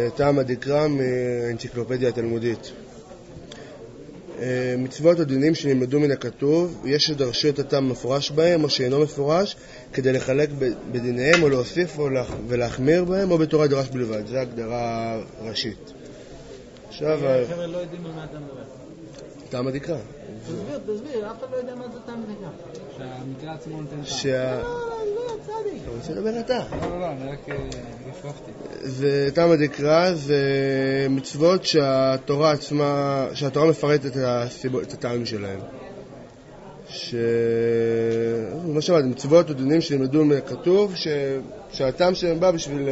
זה טעם הדקרא מהאנציקלופדיה התלמודית. מצוות או דינים שנלמדו מן הכתוב, יש שדרשו את הטעם מפורש בהם או שאינו מפורש, כדי לחלק בדיניהם או להוסיף ולהחמיר בהם, או בתורה דרש בלבד. זו הגדרה ראשית. עכשיו... חבר'ה לא יודעים מה אתה מדבר. טעם הדקרא. תסביר, אף אחד לא יודע מה זה טעם הדקרא. שהמקרא עצמו נותן טעם. לא, צדיק. אתה רוצה לדבר אתה? לא, אני רק הפרחתי. זה טעם הדקרא, זה מצוות שהתורה עצמה, שהתורה מפרטת את הטעם שלהם. מה שאמרת, מצוות או דינים שנלמדו מהכתוב, שהטעם שלהם בא בשביל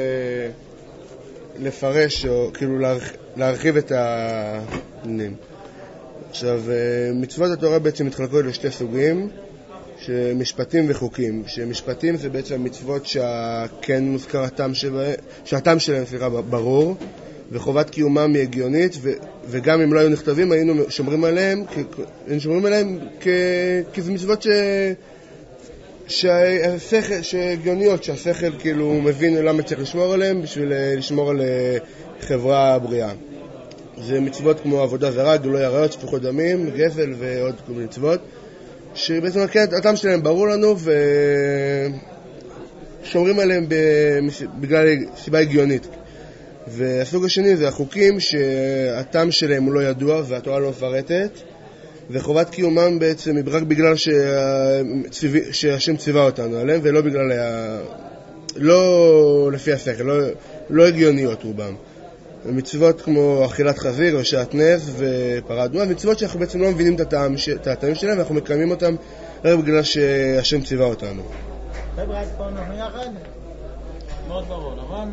לפרש או כאילו להרחיב את הדינים. עכשיו, מצוות התורה בעצם מתחלקות לשתי סוגים, שמשפטים וחוקים. שמשפטים זה בעצם מצוות שהכן מוזכר שהטעם שלהם ברור, וחובת קיומם היא הגיונית, וגם אם לא היו נכתבים היינו שומרים עליהם כי זה מצוות שהגיוניות, שהשכל כאילו מבין למה צריך לשמור עליהם בשביל לשמור על חברה בריאה. זה מצוות כמו עבודה זרה, גילוי עריות, שפיכות דמים, גזל ועוד כל מיני מצוות שבעצם הטעם שלהם ברור לנו ושומרים עליהם בגלל סיבה הגיונית. והסוג השני זה החוקים שהטעם שלהם הוא לא ידוע והתורה לא מפרטת, וחובת קיומם בעצם היא רק בגלל שהשם ציווה אותנו עליהם, ולא בגלל לא לפי השכל, לא הגיוניות רובם. מצוות כמו אכילת חזיר או שעטנז ופרה אדומה, מצוות שאנחנו בעצם לא מבינים את הטעמים שלהם, ואנחנו מקיימים אותם רק בגלל שהשם ציווה אותנו. חבר'ה, אז פה אנחנו יחד? מאוד ברור, נכון?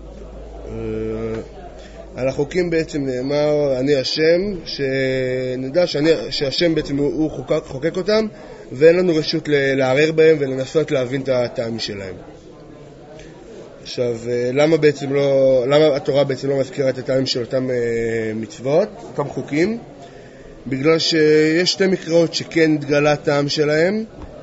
על החוקים בעצם נאמר אני השם, שנדע שהשם בעצם הוא חוקק אותם, ואין לנו רשות לערער בהם ולנסות להבין את הטעמים שלהם. עכשיו, למה התורה בעצם לא מזכירה את הטעמים של אותם מצוות, אותם חוקים? בגלל שיש שתי מקראות שכן התגלה הטעם שלהם,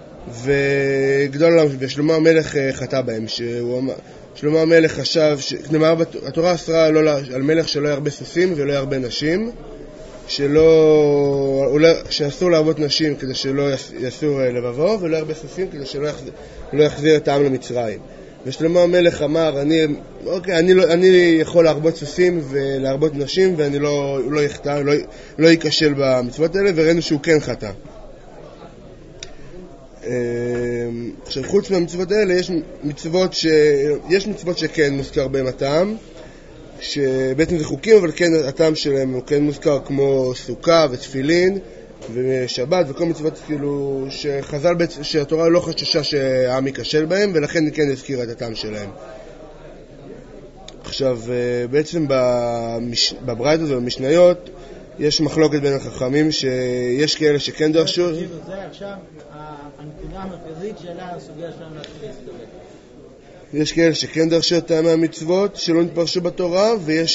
ושלמה המלך חטא בהם. שלמה המלך חשב, התורה אסרה על מלך שלא ירבה סוסים ולא ירבה נשים, שאסור לעבוד נשים כדי שלא יסור לבבו, ולא ירבה סוסים כדי שלא יחזיר את העם למצרים. ושלמה המלך אמר, אני יכול להרבות סוסים ולהרבות נשים, ואני לא יחטא, לא ייכשל במצוות האלה, וראינו שהוא כן חטא. עכשיו, חוץ מהמצוות האלה, יש מצוות שכן מוזכר בהם הטעם, שבעצם זה חוקים, אבל כן הטעם שלהם הוא כן מוזכר, כמו סוכה ותפילין ושבת וכל מצוות כאילו שהתורה לא חששה שהעם ייכשל בהם, ולכן כן הזכירה את הטעם שלהם. עכשיו, בעצם בברייתא ובמשניות יש מחלוקת בין החכמים, שיש כאלה שכן דרשו. זה עכשיו הנקודה המרכזית שאלה הסוגיה שלנו להתחיל להסתובב. יש כאלה שכן דרשו את טעמי המצוות שלא נתפרשו בתורה,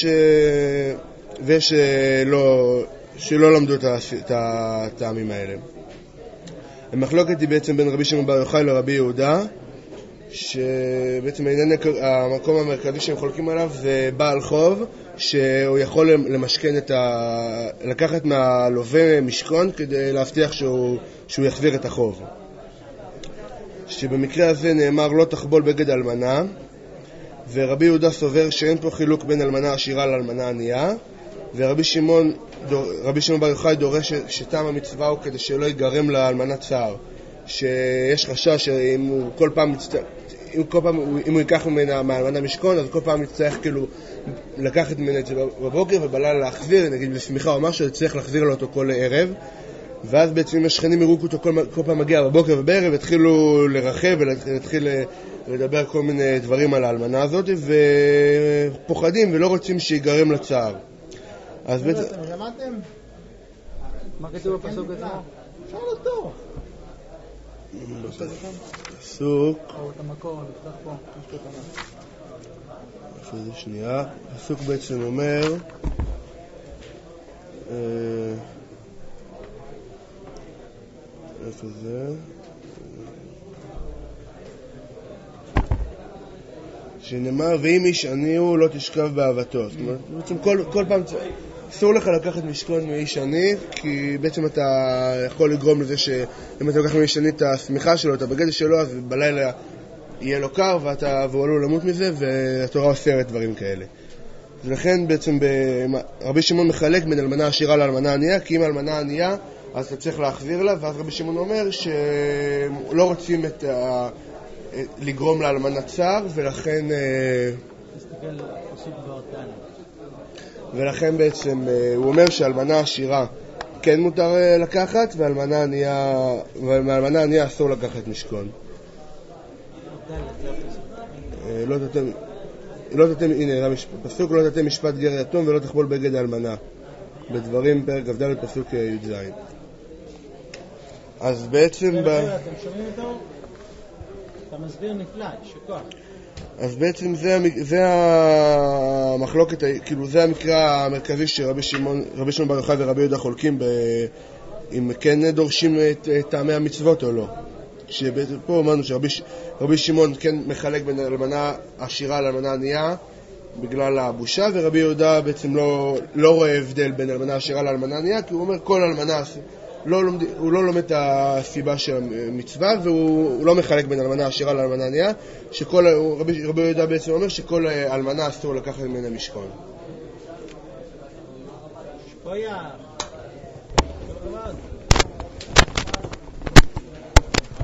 ויש שלא למדו את הטעמים האלה. המחלוקת היא בעצם בין רבי שמעון בר יוחאי לרבי יהודה, שבעצם המקום המרכזי שהם חולקים עליו זה בעל חוב, שהוא יכול למשכן לקחת מהלווה משכון כדי להבטיח שהוא יחזיר את החוב. שבמקרה הזה נאמר לא תחבול בגד אלמנה, ורבי יהודה סובר שאין פה חילוק בין אלמנה עשירה לאלמנה ענייה, ורבי שמעון בר יוחאי דורש שטעם המצווה הוא כדי שלא ייגרם לאלמנה צער, שיש חשש שאם הוא כל פעם אם הוא ייקח ממנה מהאלמנה משכון, אז כל פעם יצטרך כאילו לקחת ממנה את זה בבוקר ובלילה להחזיר, נגיד בסמיכה או משהו, יצטרך להחזיר לו אותו כל ערב, ואז בעצם אם השכנים יראו אותו כל פעם מגיע בבוקר ובערב, התחילו לרחב ולהתחיל לדבר כל מיני דברים על האלמנה הזאת, ופוחדים ולא רוצים שיגרם לצער. אז בעצם... שמעתם? מה כתוב בפסוק עצמו? אפשר לתור. פסוק... או את המקור, נפתח פה. איזה שנייה. פסוק בעצם אומר... איפה זה? שנאמר, ואם איש עני הוא לא תשכב באהבתו. זאת אומרת, בעצם כל פעם אסור לך לקחת משכון מאיש עני, כי בעצם אתה יכול לגרום לזה שאם אתה לוקח מאיש עני את השמיכה שלו, את הבגד שלו, אז בלילה יהיה לו קר והוא עלול למות מזה, והתורה אוסרת דברים כאלה. ולכן בעצם רבי שמעון מחלק בין אלמנה עשירה לאלמנה ענייה, כי אם אלמנה ענייה אז אתה צריך להחזיר לה, ואז רבי שמעון אומר שלא רוצים לגרום לאלמנה צער, ולכן בעצם הוא אומר שאלמנה עשירה כן מותר לקחת, ומאלמנה ענייה אסור לקחת משכון. הנה, פסוק לא תתם משפט גר יתום ולא תחבול בגד אלמנה. בדברים פרק כ"ד פסוק י"ז. אז בעצם אתם שומעים אותו? אתה מסביר נפלא, שכוח. אז בעצם זה המחלוקת, כאילו זה המקרה המרכזי שרבי שמעון בר יוחאי ורבי יהודה חולקים אם כן דורשים את טעמי המצוות או לא. שפה אמרנו שרבי שמעון כן מחלק בין אלמנה עשירה לאלמנה ענייה בגלל הבושה, ורבי יהודה בעצם לא רואה הבדל בין אלמנה עשירה לאלמנה ענייה, כי הוא אומר כל אלמנה, הוא לא לומד את הסיבה של המצווה, והוא לא מחלק בין אלמנה עשירה לאלמנה ענייה, רבי יהודה בעצם אומר שכל אלמנה אסור לקחת ממנה משכון. שפויה.